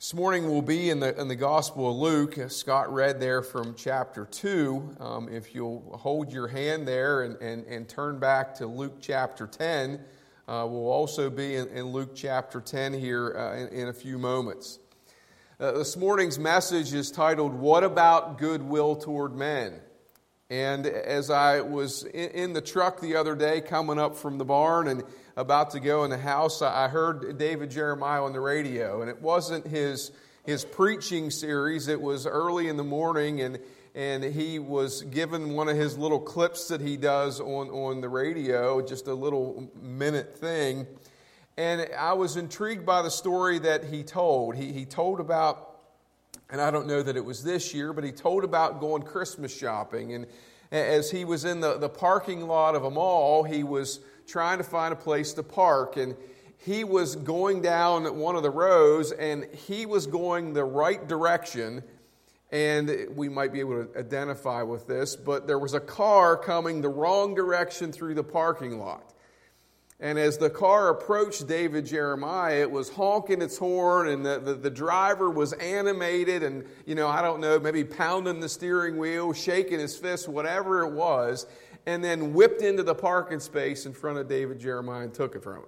This morning we'll be in the Gospel of Luke. Scott read there from chapter 2. If you'll hold your hand there and turn back to Luke chapter 10, we'll also be in Luke chapter 10 here in a few moments. This morning's message is titled, What About Goodwill Toward Men? And as I was in the truck the other day coming up from the barn and about to go in the house, I heard David Jeremiah on the radio. And it wasn't his preaching series. It was early in the morning, and he was given one of his little clips that he does on the radio, just a little minute thing. And I was intrigued by the story that he told. He told about, and I don't know that it was this year, but he told about going Christmas shopping. And as he was in the parking lot of a mall, he was trying to find a place to park. And he was going down one of the rows, and he was going the right direction. And we might be able to identify with this, but there was a car coming the wrong direction through the parking lot. And as the car approached David Jeremiah, it was honking its horn, and the driver was animated and, I don't know, maybe pounding the steering wheel, shaking his fist, whatever it was, and then whipped into the parking space in front of David Jeremiah and took it from him.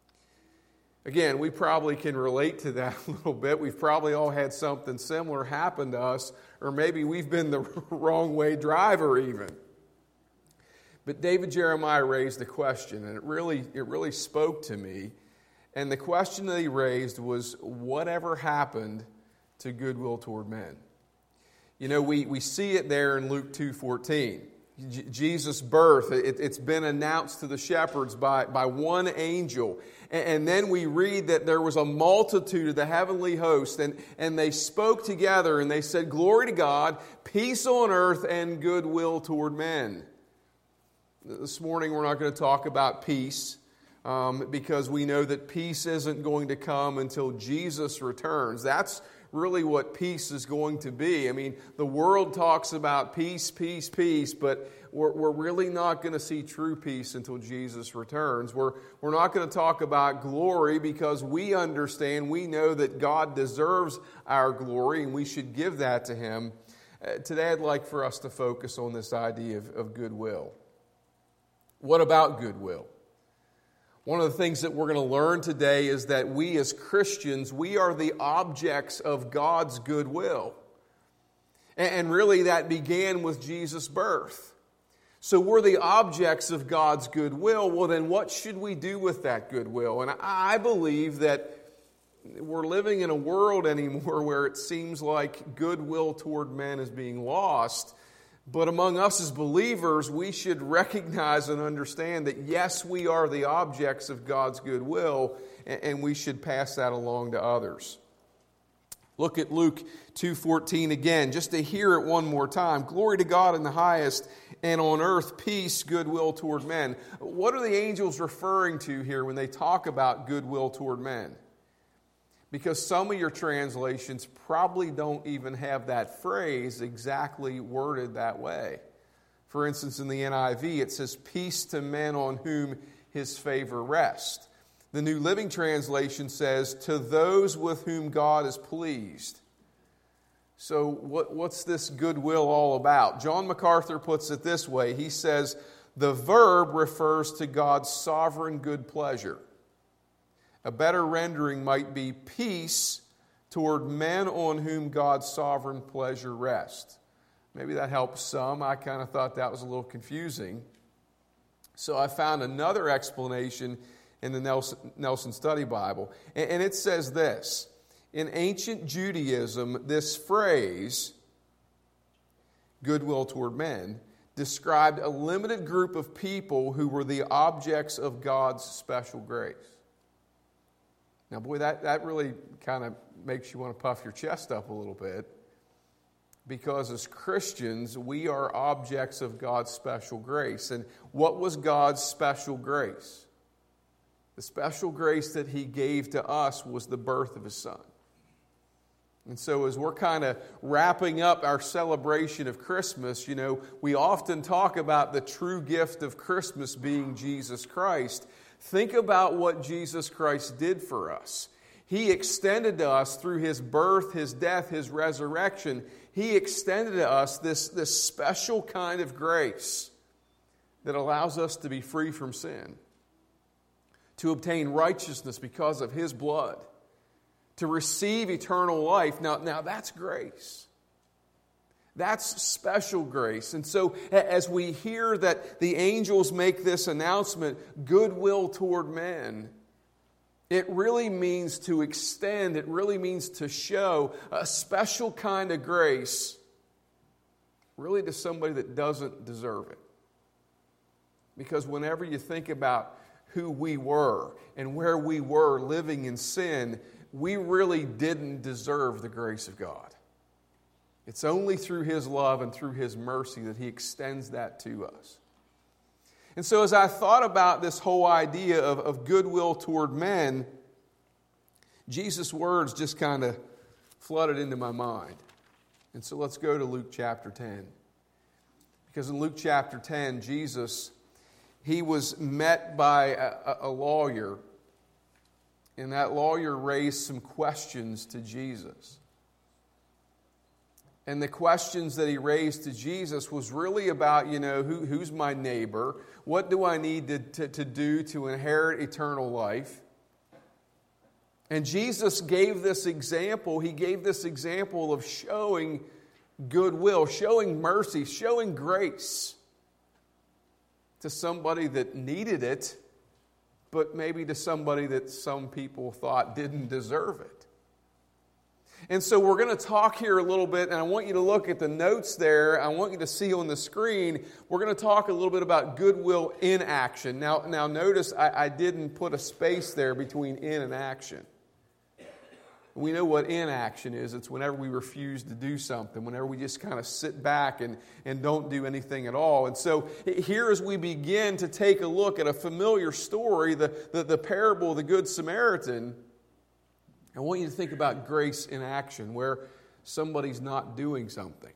Again, we probably can relate to that a little bit. We've probably all had something similar happen to us, or maybe we've been the wrong way driver even. But David Jeremiah raised a question, and it really spoke to me. And the question that he raised was, whatever happened to goodwill toward men? We see it there in Luke 2:14. Jesus' birth, it's been announced to the shepherds by one angel. And then we read that there was a multitude of the heavenly host, and they spoke together, and they said, Glory to God, peace on earth, and goodwill toward men. This morning we're not going to talk about peace because we know that peace isn't going to come until Jesus returns. That's really what peace is going to be. I mean, the world talks about peace, peace, peace, but we're really not going to see true peace until Jesus returns. We're not going to talk about glory because we understand, we know that God deserves our glory and we should give that to Him. Today I'd like for us to focus on this idea of goodwill. What about goodwill? One of the things that we're going to learn today is that we as Christians, we are the objects of God's goodwill. And really that began with Jesus' birth. So we're the objects of God's goodwill. Well, then what should we do with that goodwill? And I believe that we're living in a world anymore where it seems like goodwill toward men is being lost. But among us as believers, we should recognize and understand that yes, we are the objects of God's goodwill, and we should pass that along to others. Look at Luke 2:14 again, just to hear it one more time. Glory to God in the highest, and on earth peace, goodwill toward men. What are the angels referring to here when they talk about goodwill toward men? Because some of your translations probably don't even have that phrase exactly worded that way. For instance, in the NIV, it says, peace to men on whom His favor rests. The New Living Translation says, to those with whom God is pleased. So what's this goodwill all about? John MacArthur puts it this way. He says, the verb refers to God's sovereign good pleasure. A better rendering might be peace toward men on whom God's sovereign pleasure rests. Maybe that helps some. I kind of thought that was a little confusing. So I found another explanation in the Nelson Study Bible. And it says this. In ancient Judaism, this phrase, goodwill toward men, described a limited group of people who were the objects of God's special grace. Now, boy, that really kind of makes you want to puff your chest up a little bit. Because as Christians, we are objects of God's special grace. And what was God's special grace? The special grace that He gave to us was the birth of His Son. And so as we're kind of wrapping up our celebration of Christmas, we often talk about the true gift of Christmas being Jesus Christ. Think about what Jesus Christ did for us. He extended to us through His birth, His death, His resurrection. He extended to us this special kind of grace that allows us to be free from sin, to obtain righteousness because of His blood, to receive eternal life. Now that's grace. That's special grace. And so as we hear that the angels make this announcement, goodwill toward men, it really means to extend, it really means to show a special kind of grace, really to somebody that doesn't deserve it. Because whenever you think about who we were and where we were living in sin, we really didn't deserve the grace of God. It's only through His love and through His mercy that He extends that to us. And so as I thought about this whole idea of goodwill toward men, Jesus' words just kind of flooded into my mind. And so let's go to Luke chapter 10. Because in Luke chapter 10, Jesus, He was met by a lawyer. And that lawyer raised some questions to Jesus. And the questions that he raised to Jesus was really about, who's my neighbor? What do I need to do to inherit eternal life? And Jesus gave this example. He gave this example of showing goodwill, showing mercy, showing grace to somebody that needed it, but maybe to somebody that some people thought didn't deserve it. And so we're going to talk here a little bit, and I want you to look at the notes there. I want you to see on the screen, we're going to talk a little bit about goodwill in action. Now notice I didn't put a space there between in and action. We know what inaction is. It's whenever we refuse to do something, whenever we just kind of sit back and don't do anything at all. And so here as we begin to take a look at a familiar story, the parable of the Good Samaritan, I want you to think about grace in action, where somebody's not doing something.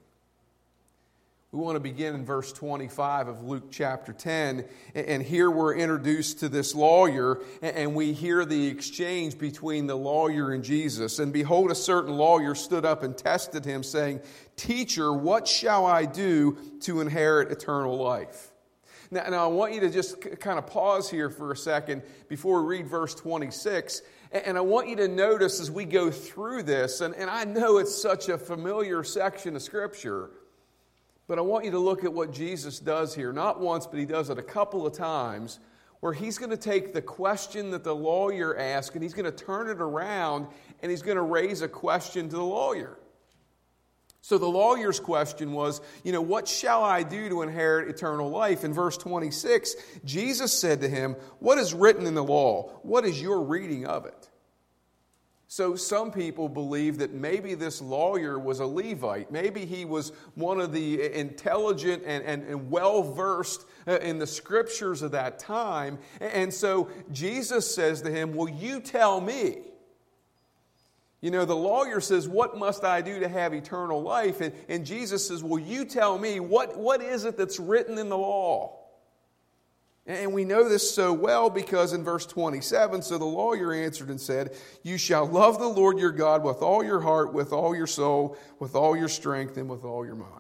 We want to begin in verse 25 of Luke chapter 10. And here we're introduced to this lawyer, and we hear the exchange between the lawyer and Jesus. And behold, a certain lawyer stood up and tested him, saying, "Teacher, what shall I do to inherit eternal life?" Now I want you to just kind of pause here for a second before we read verse 26. And I want you to notice as we go through this, and I know it's such a familiar section of Scripture, but I want you to look at what Jesus does here. Not once, but He does it a couple of times, where He's going to take the question that the lawyer asked, and He's going to turn it around, and He's going to raise a question to the lawyer. So the lawyer's question was, what shall I do to inherit eternal life? In verse 26, Jesus said to him, "What is written in the law? What is your reading of it?" So some people believe that maybe this lawyer was a Levite. Maybe he was one of the intelligent and well-versed in the Scriptures of that time. And so Jesus says to him, "Will you tell me?" The lawyer says, "What must I do to have eternal life?" And Jesus says, "Will you tell me, what is it that's written in the law?" And we know this so well because in verse 27, so the lawyer answered and said, "You shall love the Lord your God with all your heart, with all your soul, with all your strength, and with all your mind."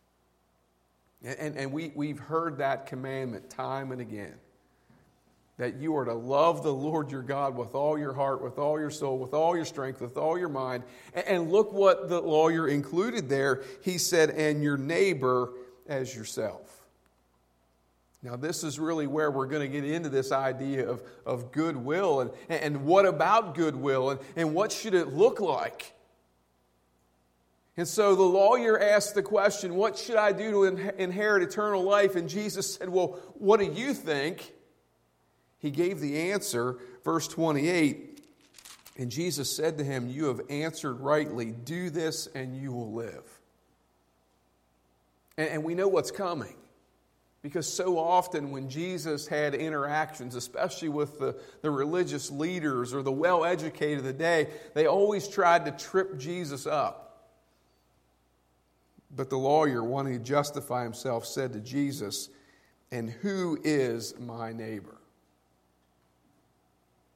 And we've heard that commandment time and again, that you are to love the Lord your God with all your heart, with all your soul, with all your strength, with all your mind. And look what the lawyer included there. He said, "And your neighbor as yourself." Now, this is really where we're going to get into this idea of goodwill. And what about goodwill? And what should it look like? And so the lawyer asked the question, "What should I do to inherit eternal life?" And Jesus said, "Well, what do you think?" He gave the answer, verse 28, and Jesus said to him, "You have answered rightly. Do this and you will live." And we know what's coming. Because so often when Jesus had interactions, especially with the religious leaders or the well-educated of the day, they always tried to trip Jesus up. But the lawyer, wanting to justify himself, said to Jesus, "And who is my neighbor?"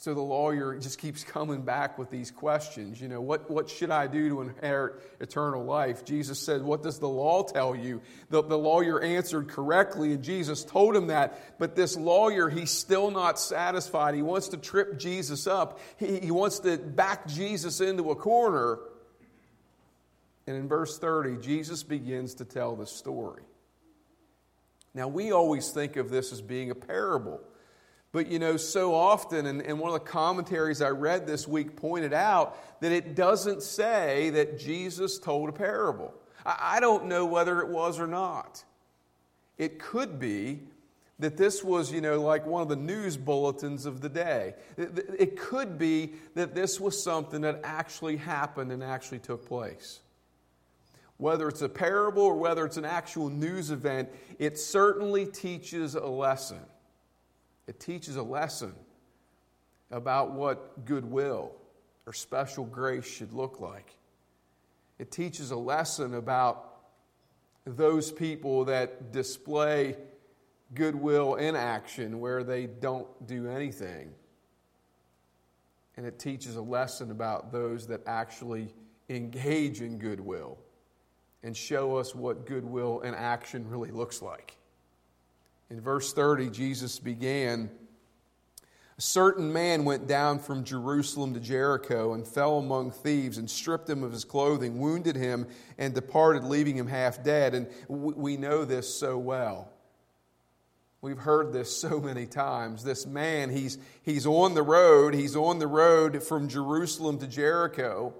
So the lawyer just keeps coming back with these questions. What should I do to inherit eternal life? Jesus said, what does the law tell you? The lawyer answered correctly, and Jesus told him that. But this lawyer, he's still not satisfied. He wants to trip Jesus up. He wants to back Jesus into a corner. And in verse 30, Jesus begins to tell the story. Now, we always think of this as being a parable. But so often, and one of the commentaries I read this week pointed out that it doesn't say that Jesus told a parable. I don't know whether it was or not. It could be that this was, like one of the news bulletins of the day. It could be that this was something that actually happened and actually took place. Whether it's a parable or whether it's an actual news event, it certainly teaches a lesson. It teaches a lesson about what goodwill or special grace should look like. It teaches a lesson about those people that display goodwill in action where they don't do anything. And it teaches a lesson about those that actually engage in goodwill and show us what goodwill in action really looks like. In verse 30, Jesus began, a certain man went down from Jerusalem to Jericho and fell among thieves and stripped him of his clothing, wounded him, and departed, leaving him half dead. And we know this so well. We've heard this so many times. This man, he's on the road. He's on the road from Jerusalem to Jericho.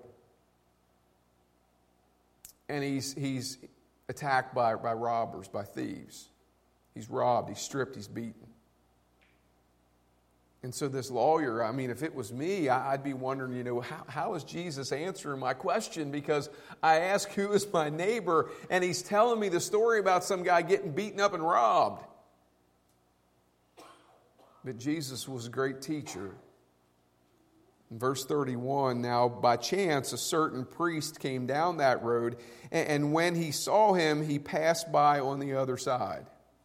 And he's attacked by robbers, by thieves. He's robbed, he's stripped, he's beaten. And so this lawyer, if it was me, I'd be wondering, how is Jesus answering my question? Because I ask, who is my neighbor? And he's telling me the story about some guy getting beaten up and robbed. But Jesus was a great teacher. In verse 31, now by chance a certain priest came down that road, and when he saw him, he passed by on the other side.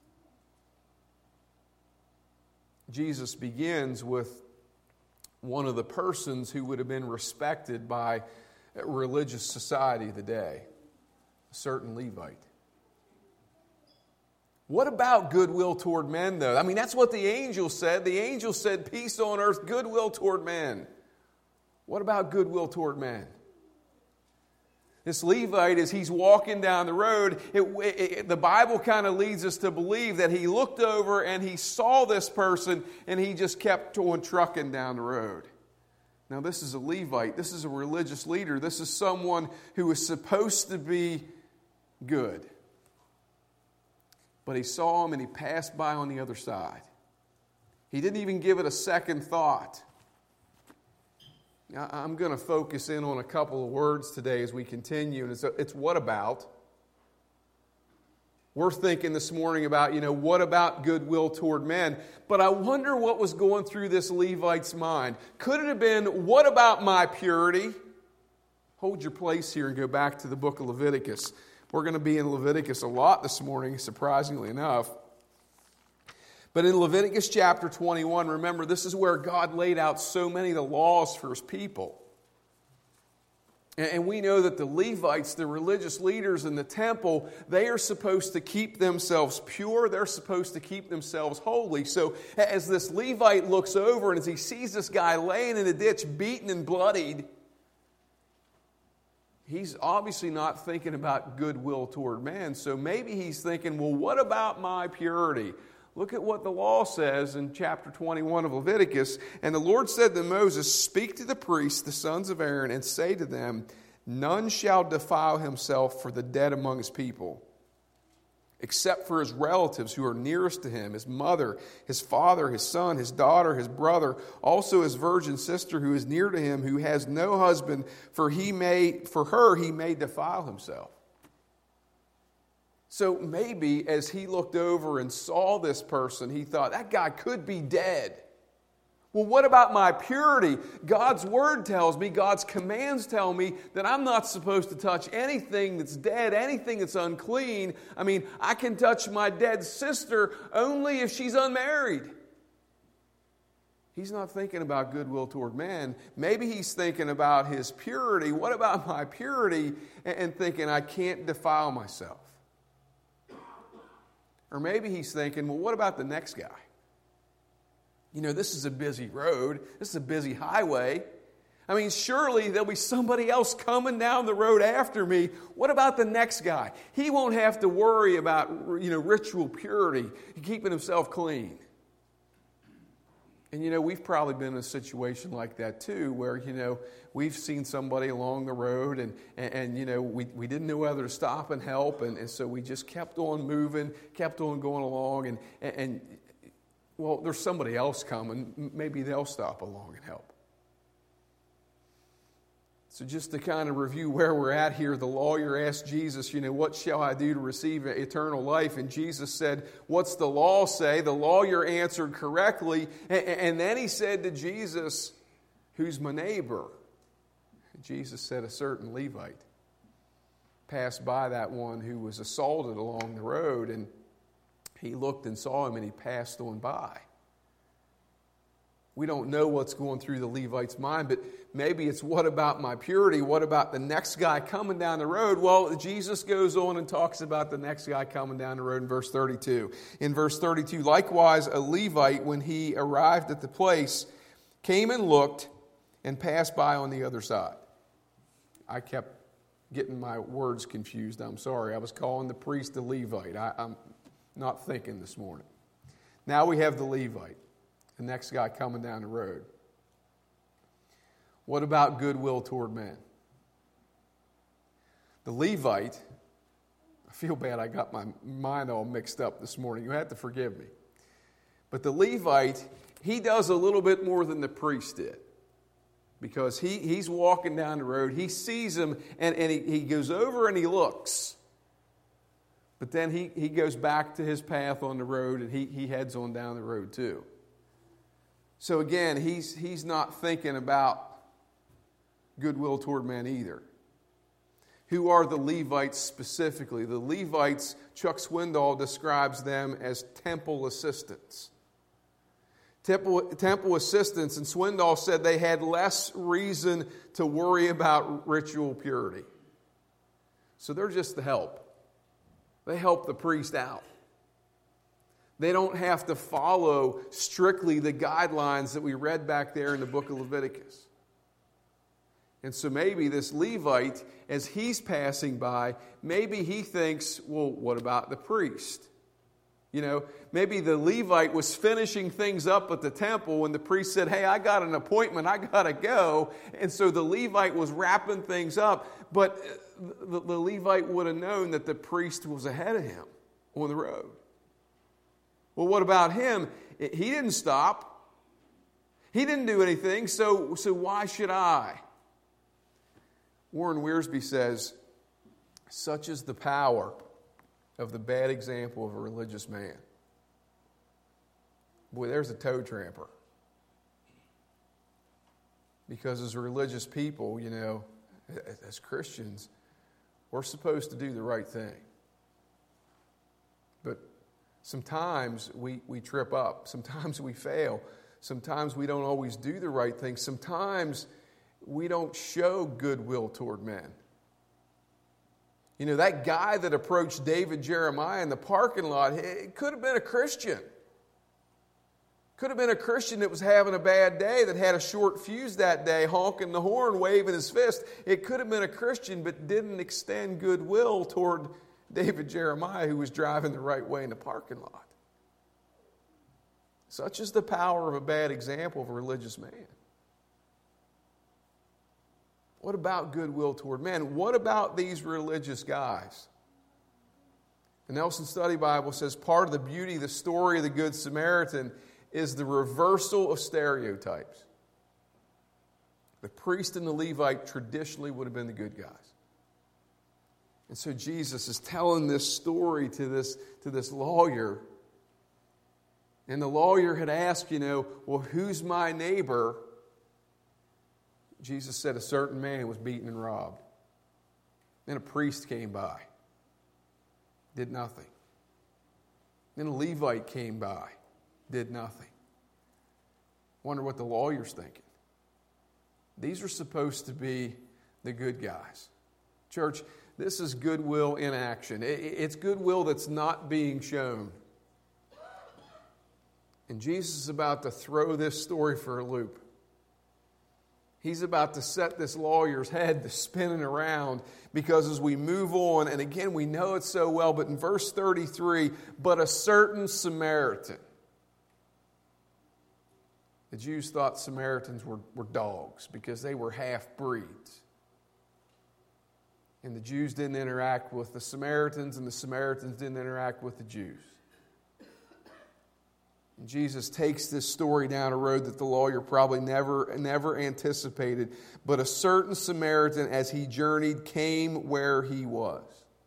Jesus begins with one of the persons who would have been respected by a religious society of the day, a certain Levite. What about goodwill toward men, though? That's what the angel said. The angel said, peace on earth, goodwill toward men. What about goodwill toward men? This Levite, as he's walking down the road, the Bible kind of leads us to believe that he looked over and he saw this person and he just kept on trucking down the road. Now, this is a Levite. This is a religious leader. This is someone who is supposed to be good. But he saw him and he passed by on the other side. He didn't even give it a second thought. Now, I'm going to focus in on a couple of words today as we continue. And it's what about? We're thinking this morning about, what about goodwill toward men? But I wonder what was going through this Levite's mind. Could it have been, what about my purity? Hold your place here and go back to the book of Leviticus. We're going to be in Leviticus a lot this morning, surprisingly enough. But in Leviticus chapter 21, remember, this is where God laid out so many of the laws for His people. And we know that the Levites, the religious leaders in the temple, they are supposed to keep themselves pure. They're supposed to keep themselves holy. So as this Levite looks over and as he sees this guy laying in a ditch, beaten and bloodied, he's obviously not thinking about goodwill toward man. So maybe he's thinking, well, what about my purity? Look at what the law says in chapter 21 of Leviticus. And the Lord said to Moses, speak to the priests, the sons of Aaron, and say to them, none shall defile himself for the dead among his people, except for his relatives who are nearest to him, his mother, his father, his son, his daughter, his brother, also his virgin sister who is near to him, who has no husband, for her he may defile himself. So maybe as he looked over and saw this person, he thought, that guy could be dead. Well, what about my purity? God's word tells me, God's commands tell me that I'm not supposed to touch anything that's dead, anything that's unclean. I can touch my dead sister only if she's unmarried. He's not thinking about goodwill toward man. Maybe he's thinking about his purity. What about my purity? And thinking, I can't defile myself. Or maybe he's thinking, well, what about the next guy? You know, this is a busy road. This is a busy highway. I mean, surely there'll be somebody else coming down the road after me. What about the next guy? He won't have to worry about, ritual purity, keeping himself clean. And, we've probably been in a situation like that too, where, we've seen somebody along the road and we didn't know whether to stop and help. And so we just kept on moving, kept on going along. And well, there's somebody else coming. Maybe they'll stop along and help. So just to kind of review where we're at here, the lawyer asked Jesus, what shall I do to receive eternal life? And Jesus said, what's the law say? The lawyer answered correctly. And then he said to Jesus, who's my neighbor? And Jesus said, a certain Levite passed by that one who was assaulted along the road. And he looked and saw him and he passed on by. We don't know what's going through the Levite's mind, but maybe it's what about my purity? What about the next guy coming down the road? Well, Jesus goes on and talks about the next guy coming down the road in verse 32. In verse 32, likewise, a Levite, when he arrived at the place, came and looked and passed by on the other side. I kept getting my words confused. I'm sorry. I was calling the priest a Levite. I'm not thinking this morning. Now we have the Levite. The next guy coming down the road. What about goodwill toward men? The Levite, I feel bad I got my mind all mixed up this morning. You have to forgive me. But the Levite, he does a little bit more than the priest did. Because he's walking down the road, he sees him, and he goes over and he looks. But then he goes back to his path on the road, and he heads on down the road too. So again, he's not thinking about goodwill toward men either. Who are the Levites specifically? The Levites, Chuck Swindoll describes them as temple assistants. Temple assistants, and Swindoll said they had less reason to worry about ritual purity. So they're just the help. They help the priest out. They don't have to follow strictly the guidelines that we read back there in the book of Leviticus. And so maybe this Levite, as he's passing by, maybe he thinks, well, what about the priest? Maybe the Levite was finishing things up at the temple when the priest said, hey, I got an appointment, I got to go. And so the Levite was wrapping things up. But the Levite would have known that the priest was ahead of him on the road. Well, what about him? He didn't stop. He didn't do anything, so why should I? Warren Wiersbe says, such is the power of the bad example of a religious man. Boy, there's a toe tramper. Because as religious people, as Christians, we're supposed to do the right thing. But sometimes we trip up. Sometimes we fail. Sometimes we don't always do the right thing. Sometimes we don't show goodwill toward men. That guy that approached David Jeremiah in the parking lot, it could have been a Christian. Could have been a Christian that was having a bad day, that had a short fuse that day, honking the horn, waving his fist. It could have been a Christian, but didn't extend goodwill toward David Jeremiah, who was driving the right way in the parking lot. Such is the power of a bad example of a religious man. What about goodwill toward men? What about these religious guys? The Nelson Study Bible says part of the beauty of the story of the Good Samaritan is the reversal of stereotypes. The priest and the Levite traditionally would have been the good guys. And so Jesus is telling this story to this lawyer. And the lawyer had asked, well, who's my neighbor? Jesus said a certain man was beaten and robbed. Then a priest came by, did nothing. Then a Levite came by, did nothing. Wonder what the lawyer's thinking. These are supposed to be the good guys. Church, this is goodwill in action. It's goodwill that's not being shown. And Jesus is about to throw this story for a loop. He's about to set this lawyer's head to spinning around, because as we move on, and again, we know it so well, but in verse 33, but a certain Samaritan. The Jews thought Samaritans were dogs because they were half-breeds. And the Jews didn't interact with the Samaritans, and the Samaritans didn't interact with the Jews. And Jesus takes this story down a road that the lawyer probably never anticipated. But a certain Samaritan, as he journeyed, came where he was.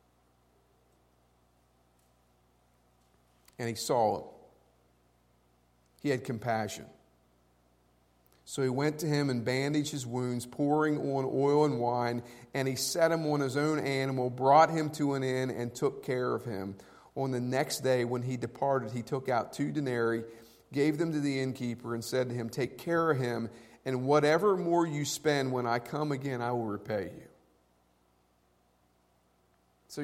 And he saw him. He had compassion. So he went to him and bandaged his wounds, pouring on oil and wine, and he set him on his own animal, brought him to an inn, and took care of him. On the next day, when he departed, he took out 2 denarii, gave them to the innkeeper, and said to him, "Take care of him, and whatever more you spend, when I come again, I will repay you." So,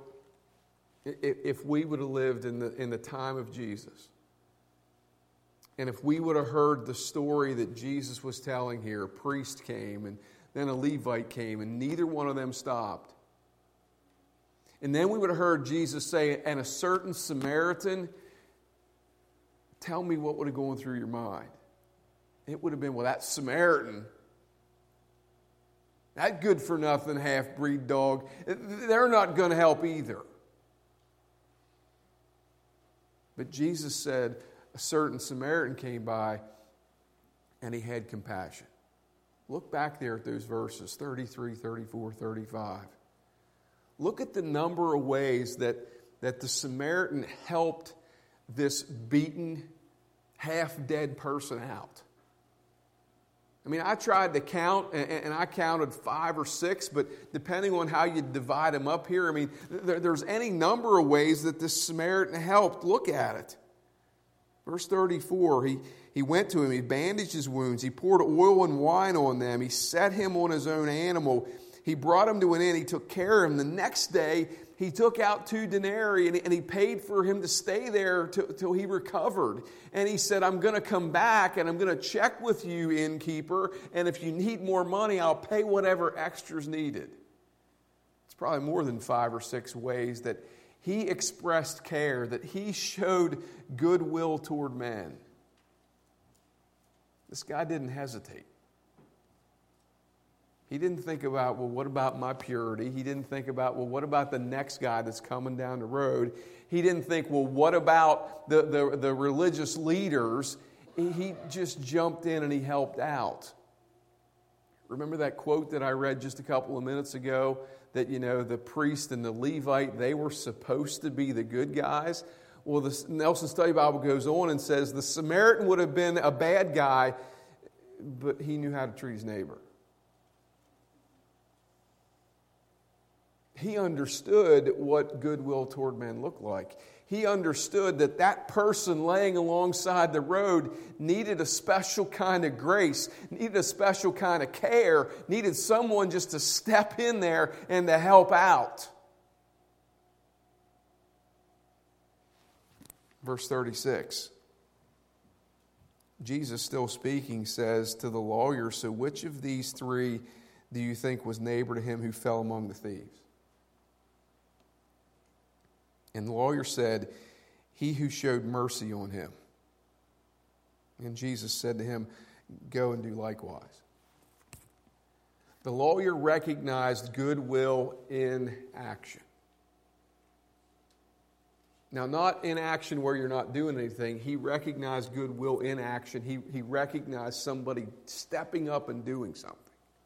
if we would have lived in the time of Jesus, and if we would have heard the story that Jesus was telling here, a priest came, and then a Levite came, and neither one of them stopped. And then we would have heard Jesus say, "And a certain Samaritan," tell me what would have gone through your mind. It would have been, well, that Samaritan, that good-for-nothing half-breed dog, they're not going to help either. But Jesus said, a certain Samaritan came by, and he had compassion. Look back there at those verses, 33, 34, 35. Look at the number of ways that the Samaritan helped this beaten, half-dead person out. I mean, I tried to count, and I counted 5 or 6, but depending on how you divide them up here, I mean, there's any number of ways that this Samaritan helped. Look at it. Verse 34, he went to him, he bandaged his wounds, he poured oil and wine on them, he set him on his own animal, he brought him to an inn, he took care of him. The next day, he took out 2 denarii and he paid for him to stay there till he recovered. And he said, "I'm going to come back and I'm going to check with you, innkeeper, and if you need more money, I'll pay whatever extra's needed." It's probably more than 5 or 6 ways that he expressed care, that he showed goodwill toward men. This guy didn't hesitate. He didn't think about, well, what about my purity? He didn't think about, well, what about the next guy that's coming down the road? He didn't think, well, what about the religious leaders? He just jumped in and he helped out. Remember that quote that I read just a couple of minutes ago? That, the priest and the Levite, they were supposed to be the good guys. Well, the Nelson Study Bible goes on and says the Samaritan would have been a bad guy, but he knew how to treat his neighbor. He understood what goodwill toward men looked like. He understood that person laying alongside the road needed a special kind of grace, needed a special kind of care, needed someone just to step in there and to help out. Verse 36. Jesus, still speaking, says to the lawyer, "So which of these 3 do you think was neighbor to him who fell among the thieves?" And the lawyer said, "He who showed mercy on him." And Jesus said to him, "Go and do likewise." The lawyer recognized goodwill in action. Now, not in action where you're not doing anything. He recognized goodwill in action. He recognized somebody stepping up and doing something.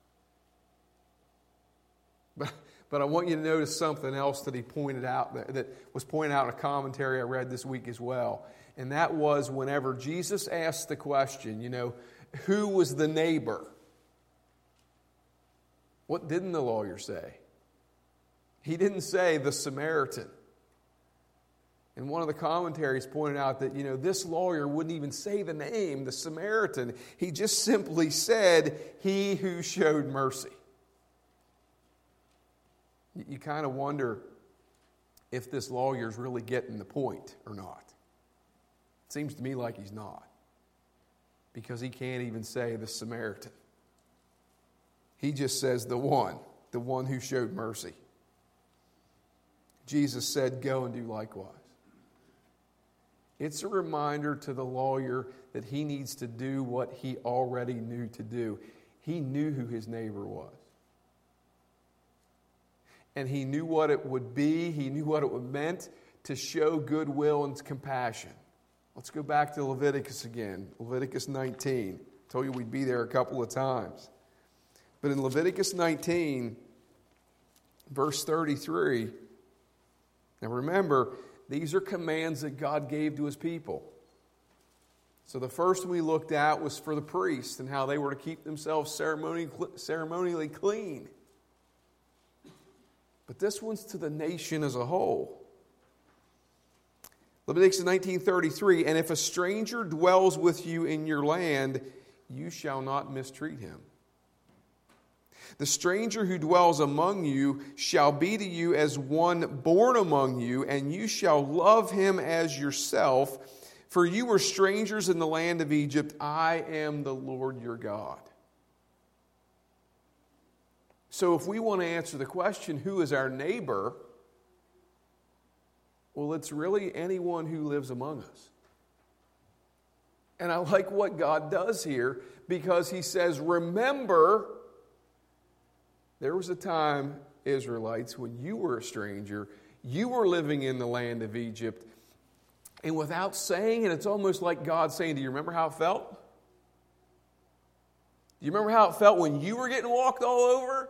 But I want you to notice something else that he pointed out, that was pointed out in a commentary I read this week as well. And that was whenever Jesus asked the question, who was the neighbor? What didn't the lawyer say? He didn't say the Samaritan. And one of the commentaries pointed out that, this lawyer wouldn't even say the name, the Samaritan. He just simply said, he who showed mercy. You kind of wonder if this lawyer's really getting the point or not. It seems to me like he's not, because he can't even say the Samaritan. He just says the one who showed mercy. Jesus said, go and do likewise. It's a reminder to the lawyer that he needs to do what he already knew to do. He knew who his neighbor was. And he knew what it would be. He knew what it meant to show goodwill and compassion. Let's go back to Leviticus again. Leviticus 19. I told you we'd be there a couple of times. But in Leviticus 19, verse 33, now remember, these are commands that God gave to his people. So the first we looked at was for the priests and how they were to keep themselves ceremonially clean. But this one's to the nation as a whole. Leviticus 19:33, and if a stranger dwells with you in your land, you shall not mistreat him. The stranger who dwells among you shall be to you as one born among you, and you shall love him as yourself, for you were strangers in the land of Egypt. I am the Lord your God. So if we want to answer the question, who is our neighbor? Well, it's really anyone who lives among us. And I like what God does here, because he says, remember, there was a time, Israelites, when you were a stranger, you were living in the land of Egypt, and without saying it, it's almost like God saying, do you remember how it felt? Do you remember how it felt when you were getting walked all over?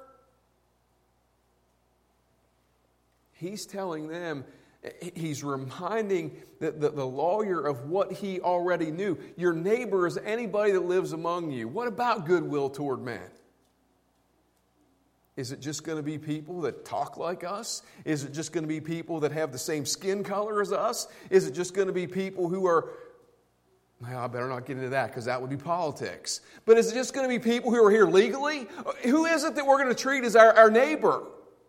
He's telling them, he's reminding the lawyer of what he already knew. Your neighbor is anybody that lives among you. What about goodwill toward man? Is it just going to be people that talk like us? Is it just going to be people that have the same skin color as us? Is it just going to be people who are, well, I better not get into that because that would be politics. But is it just going to be people who are here legally? Who is it that we're going to treat as our neighbor?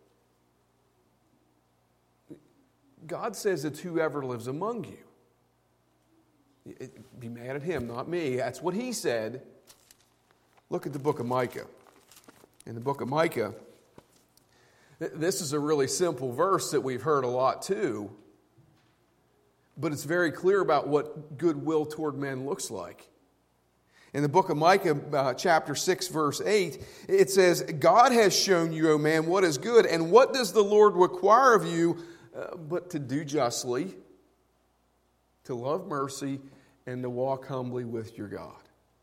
God says it's whoever lives among you. Be mad at him, not me. That's what he said. Look at the book of Micah. In the book of Micah, this is a really simple verse that we've heard a lot too, but it's very clear about what goodwill toward men looks like. In the book of Micah, chapter 6, verse 8, it says, God has shown you, O man, what is good, and what does the Lord require of you but to do justly, to love mercy, and to walk humbly with your God.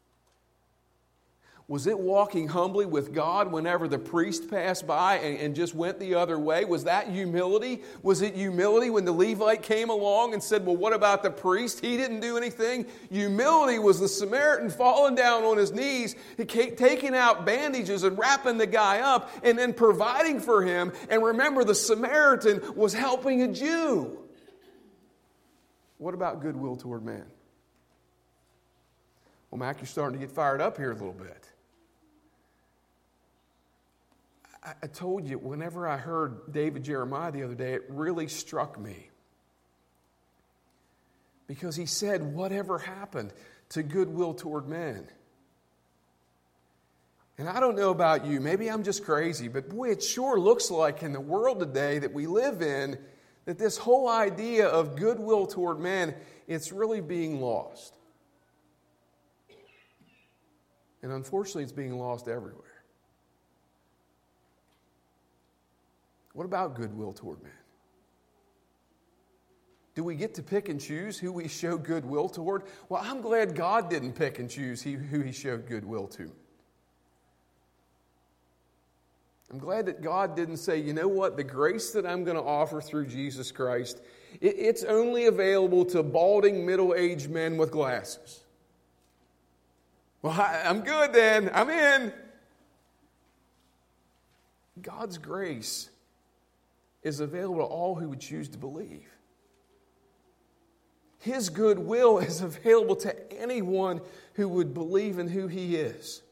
Was it walking humbly with God whenever the priest passed by and just went the other way? Was that humility? Was it humility when the Levite came along and said, well, what about the priest? He didn't do anything. Humility was the Samaritan falling down on his knees, taking out bandages and wrapping the guy up and then providing for him. And remember, the Samaritan was helping a Jew. What about goodwill toward man? Well, Mac, you're starting to get fired up here a little bit. I told you, whenever I heard David Jeremiah the other day, it really struck me. Because he said, whatever happened to goodwill toward men? And I don't know about you, maybe I'm just crazy, but boy, it sure looks like in the world today that we live in, that this whole idea of goodwill toward men, it's really being lost. And unfortunately, it's being lost everywhere. What about goodwill toward men? Do we get to pick and choose who we show goodwill toward? Well, I'm glad God didn't pick and choose who He showed goodwill to. I'm glad that God didn't say, you know what, the grace that I'm going to offer through Jesus Christ, it's only available to balding middle-aged men with glasses. Well, I'm good then. I'm in. God's grace is available to all who would choose to believe. His goodwill is available to anyone who would believe in who He is.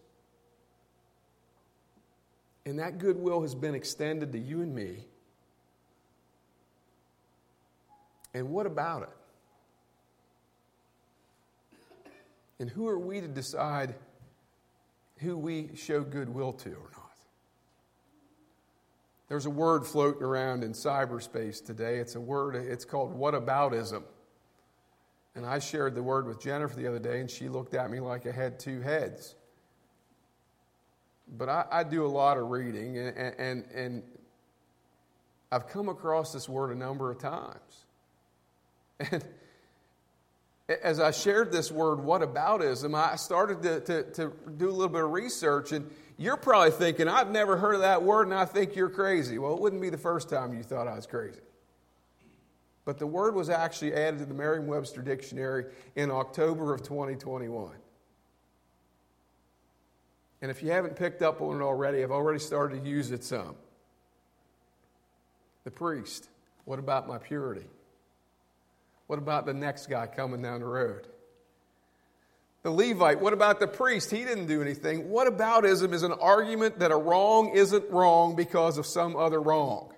And that goodwill has been extended to you and me. And what about it? And who are we to decide who we show goodwill to or not? There's a word floating around in cyberspace today. It's called whataboutism. And I shared the word with Jennifer the other day, and she looked at me like I had two heads. But I do a lot of reading, and I've come across this word a number of times. And as I shared this word, whataboutism, I started to do a little bit of research, and you're probably thinking, I've never heard of that word, and I think you're crazy. Well, it wouldn't be the first time you thought I was crazy. But the word was actually added to the Merriam-Webster Dictionary in October of 2021. And if you haven't picked up on it already, I've already started to use it some. The priest, what about my purity? What about the next guy coming down the road? The Levite, what about the priest? He didn't do anything. Whataboutism is an argument that a wrong isn't wrong because of some other wrong.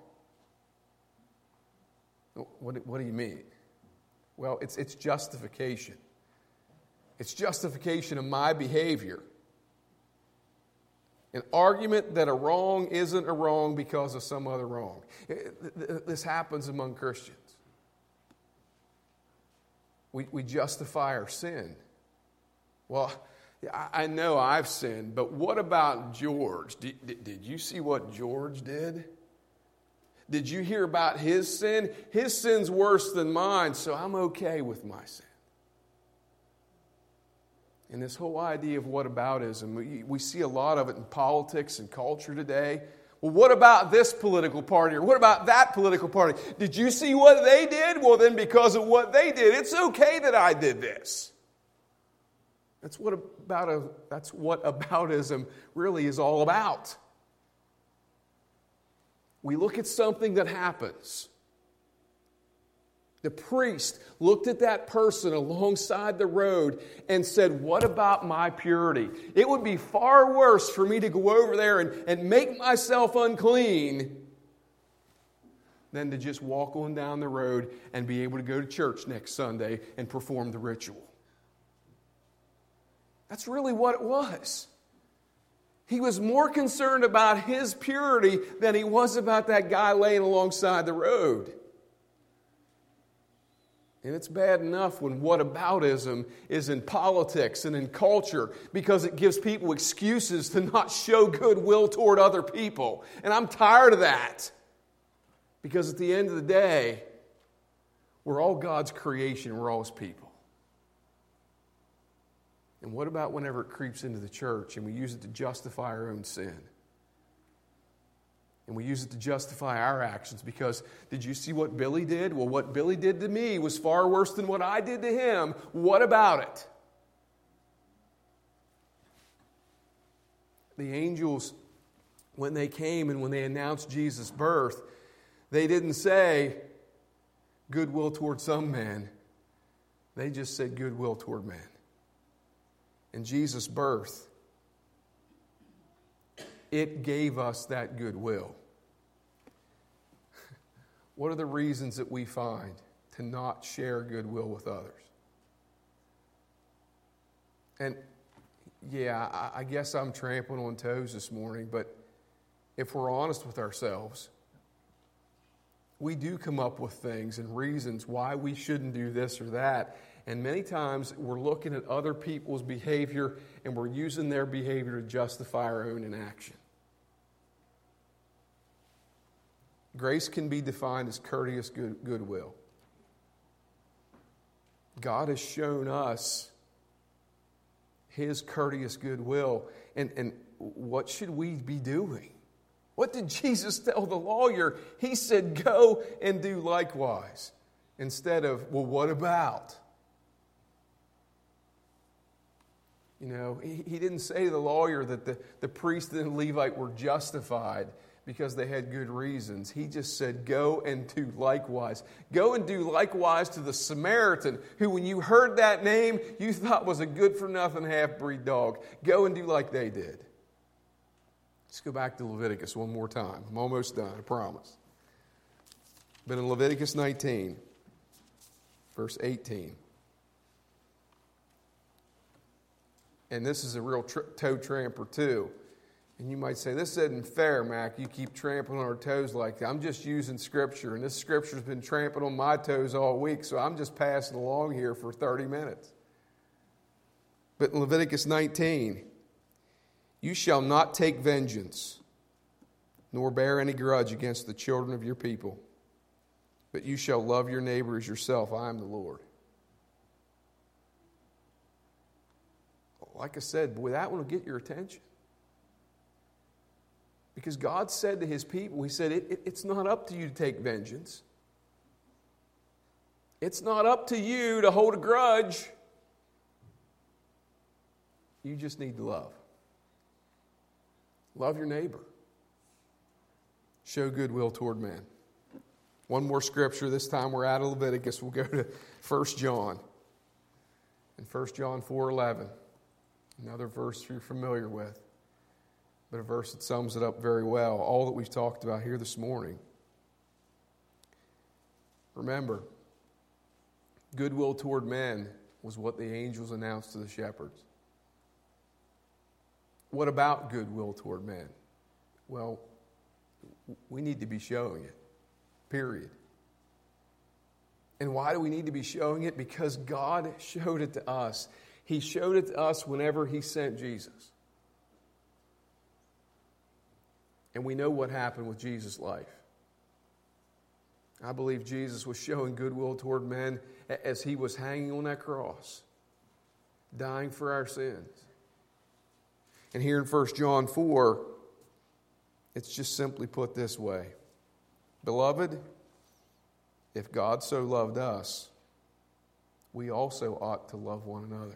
What do you mean? Well, it's justification. It's justification of my behavior. An argument that a wrong isn't a wrong because of some other wrong. This happens among Christians. We justify our sin. Well, I know I've sinned, but what about George? Did you see what George did? Did you hear about his sin? His sin's worse than mine, so I'm okay with my sin. And this whole idea of whataboutism, we see a lot of it in politics and culture today. Well, what about this political party? Or what about that political party? Did you see what they did? Well, then because of what they did, it's okay that I did this. That's what aboutism really is all about. We look at something that happens. The priest looked at that person alongside the road and said, what about my purity? It would be far worse for me to go over there and make myself unclean than to just walk on down the road and be able to go to church next Sunday and perform the ritual. That's really what it was. He was more concerned about his purity than he was about that guy laying alongside the road. And it's bad enough when whataboutism is in politics and in culture because it gives people excuses to not show goodwill toward other people. And I'm tired of that. Because at the end of the day, we're all God's creation. We're all His people. And what about whenever it creeps into the church and we use it to justify our own sin? And we use it to justify our actions because, did you see what Billy did? Well, what Billy did to me was far worse than what I did to him. What about it? The angels, when they came and when they announced Jesus' birth, they didn't say goodwill toward some man. They just said goodwill toward man. And Jesus' birth, it gave us that goodwill. What are the reasons that we find to not share goodwill with others? And yeah, I guess I'm trampling on toes this morning, but if we're honest with ourselves, we do come up with things and reasons why we shouldn't do this or that. And many times we're looking at other people's behavior and we're using their behavior to justify our own inaction. Grace can be defined as courteous goodwill. God has shown us His courteous goodwill. And what should we be doing? What did Jesus tell the lawyer? He said, go and do likewise. Instead of, well, what about? You know, he didn't say to the lawyer that the priest and the Levite were justified because they had good reasons. He just said, go and do likewise. Go and do likewise to the Samaritan, who when you heard that name, you thought was a good-for-nothing half-breed dog. Go and do like they did. Let's go back to Leviticus one more time. I'm almost done, I promise. But in Leviticus 19, verse 18, and this is a real toe tramper too. And you might say, this isn't fair, Mac. You keep trampling on our toes like that. I'm just using Scripture, and this Scripture's been trampling on my toes all week, so I'm just passing along here for 30 minutes. But in Leviticus 19, you shall not take vengeance, nor bear any grudge against the children of your people, but you shall love your neighbor as yourself. I am the Lord. Like I said, boy, that one will get your attention. Because God said to His people, He said, it's not up to you to take vengeance. It's not up to you to hold a grudge. You just need to love. Love your neighbor. Show goodwill toward men. One more scripture. This time we're out of Leviticus. We'll go to 1 John. In 1 John 4:11, another verse you're familiar with, but a verse that sums it up very well, all that we've talked about here this morning. Remember, goodwill toward men was what the angels announced to the shepherds. What about goodwill toward men? Well, we need to be showing it, period. And why do we need to be showing it? Because God showed it to us. He showed it to us whenever He sent Jesus. And we know what happened with Jesus' life. I believe Jesus was showing goodwill toward men as He was hanging on that cross, dying for our sins. And here in 1 John 4, it's just simply put this way. Beloved, if God so loved us, we also ought to love one another.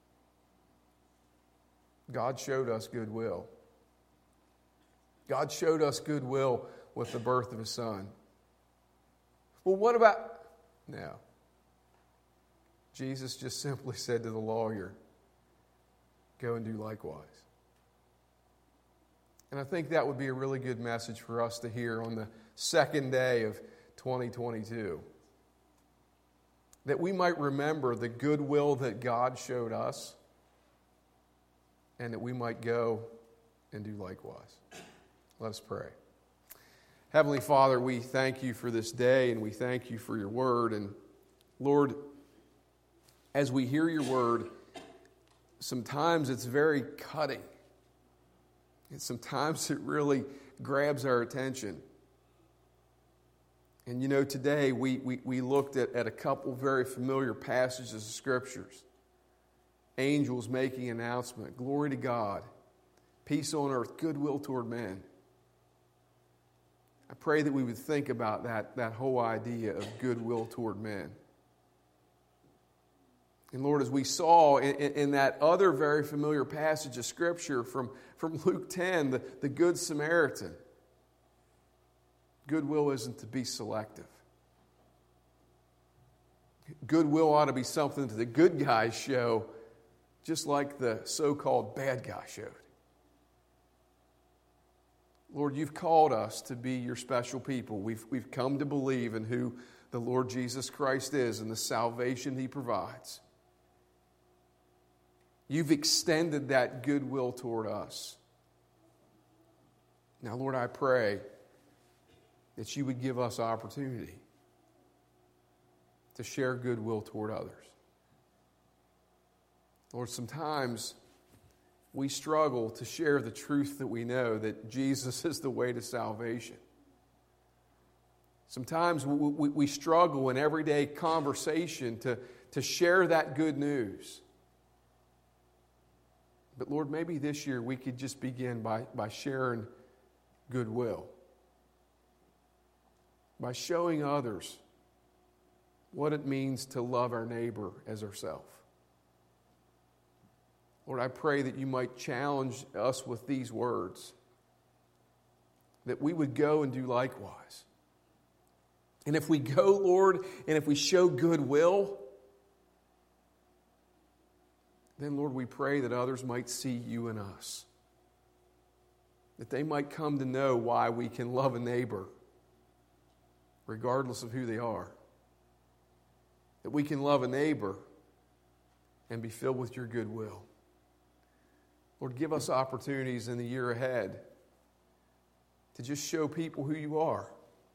God showed us goodwill. God showed us goodwill with the birth of His Son. Well, what about... No. Jesus just simply said to the lawyer, go and do likewise. And I think that would be a really good message for us to hear on the second day of 2022. That we might remember the goodwill that God showed us, and that we might go and do likewise. Let us pray. Heavenly Father, we thank You for this day, and we thank You for Your word. And Lord, as we hear Your word, sometimes it's very cutting. And sometimes it really grabs our attention. And you know, today we looked at a couple very familiar passages of Scriptures. Angels making an announcement. Glory to God. Peace on earth. Goodwill toward men. I pray that we would think about that whole idea of goodwill toward men. And Lord, as we saw in that other very familiar passage of Scripture from Luke 10, the Good Samaritan, goodwill isn't to be selective. Goodwill ought to be something that the good guys show, just like the so-called bad guy showed. Lord, You've called us to be Your special people. We've come to believe in who the Lord Jesus Christ is and the salvation He provides. You've extended that goodwill toward us. Now, Lord, I pray that You would give us opportunity to share goodwill toward others. Lord, sometimes we struggle to share the truth that we know, that Jesus is the way to salvation. Sometimes we struggle in everyday conversation to share that good news. But Lord, maybe this year we could just begin by sharing goodwill. By showing others what it means to love our neighbor as ourselves. Lord, I pray that You might challenge us with these words. that we would go and do likewise. And if we go, Lord, and if we show goodwill, then, Lord, we pray that others might see you in us. That they might come to know why we can love a neighbor, regardless of who they are. That we can love a neighbor and be filled with your goodwill. Lord, give us opportunities in the year ahead to just show people who you are.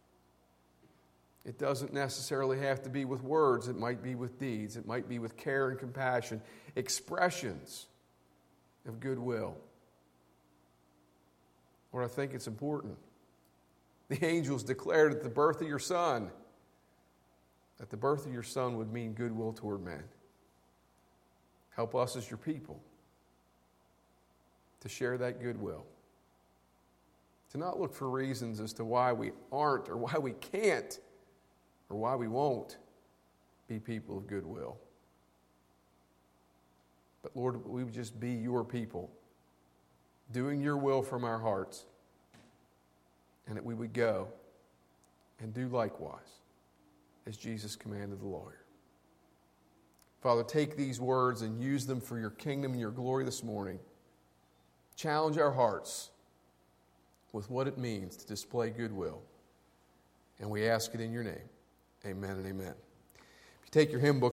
It doesn't necessarily have to be with words. It might be with deeds. It might be with care and compassion. Expressions of goodwill. Lord, I think it's important. The angels declared at the birth of your Son that the birth of your Son would mean goodwill toward men. Help us as your people to share that goodwill. To not look for reasons as to why we aren't or why we can't or why we won't be people of goodwill. But Lord, we would just be your people, doing your will from our hearts, and that we would go and do likewise, as Jesus commanded the lawyer. Father, take these words and use them for your kingdom and your glory this morning. Challenge our hearts with what it means to display goodwill. And we ask it in your name. Amen and amen. If you take your hymn book,